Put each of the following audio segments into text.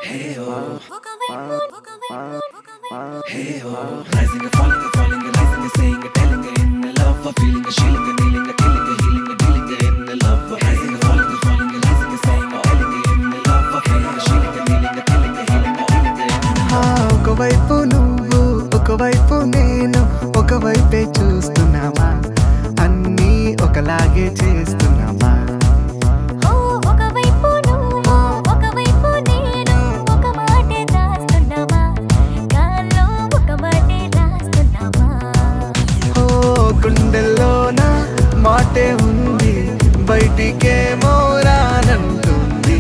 Hey oh, hey oh, rising and falling and falling and rising and saying and telling and in the love, feeling and shielding and kneeling and killing and healing and dealing and in the love, rising and falling and falling and rising and saying and telling and in the love, feeling and shielding and kneeling and killing and healing and dealing and in the love. ఒకవైపు నువ్వు ఒకవైపు నేను ఒకవైపే చూస్తున్నామా అన్నీ ఒకలాగే చేస్తున్నామా గుండెల్లోన మాటే ఉంది బయటికేమో రానంటుంది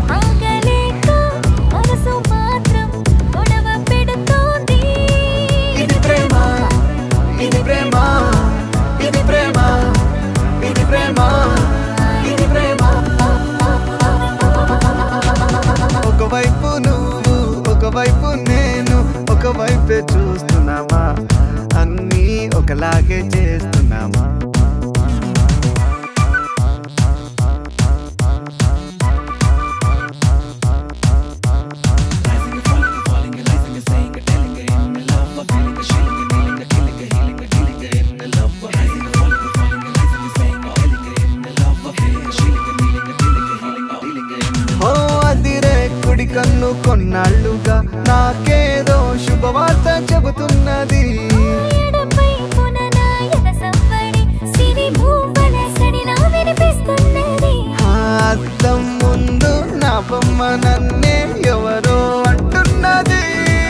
ఇది ప్రేమ ఇది ప్రేమ ఇది ప్రేమ ఇది ప్రేమ ఇది ప్రేమ ఒకవైపు నువ్వు ఒకవైపు నేను ఒకవైపే చూస్తున్నామా అన్నీ ఒకలాగే చేస్తున్నామా కన్ను కొన్నాళ్ళుగా నాకేదో శుభవార్త చెబుతున్నది అద్దం ముందు నా బొమ్మ నన్నే ఎవరో అంటున్నది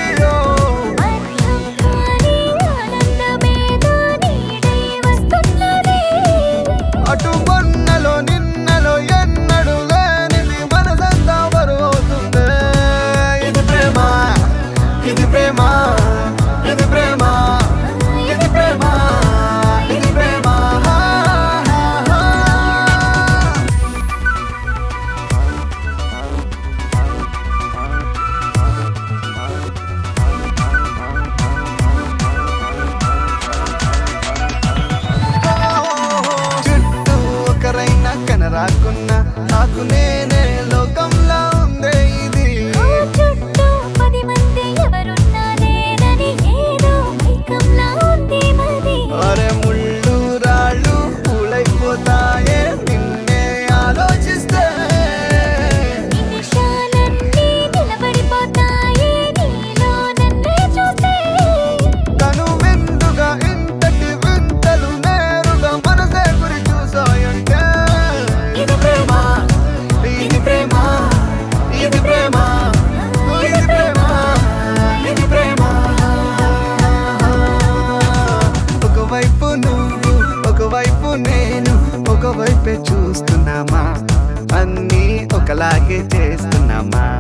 అటు మొన్నలో నిన్నలో ఎన్నడు లేనిది మనసంతా బరువుతుంది ఇది ప్రేమ ఇది ప్రేమ ఇది ప్రేమ ఇది ప్రేమ ఇది ప్రేమ చుట్టూ ఒకరైనా కనరాకున్నా నాకు నేనే లోకంలో ఉందే ఇది అరే ముళ్ళు రాళ్ళు పూలైపోతాయే నిన్నే ఆలోచిస్తే తను విందుగా ఇంతటి వింతలు నేరుగా మనసే గురి చూసాయంటే ఇది ప్రేమ ఇది ప్రేమ ఇది ప్రేమ ఇది ప్రేమ ఇది ప్రేమ ఒకవైపు నువ్వు ఒకవైపు నేను ఒకవైపే చూస్తున్నామా అన్నీ ఒకలాగే చేస్తున్నామా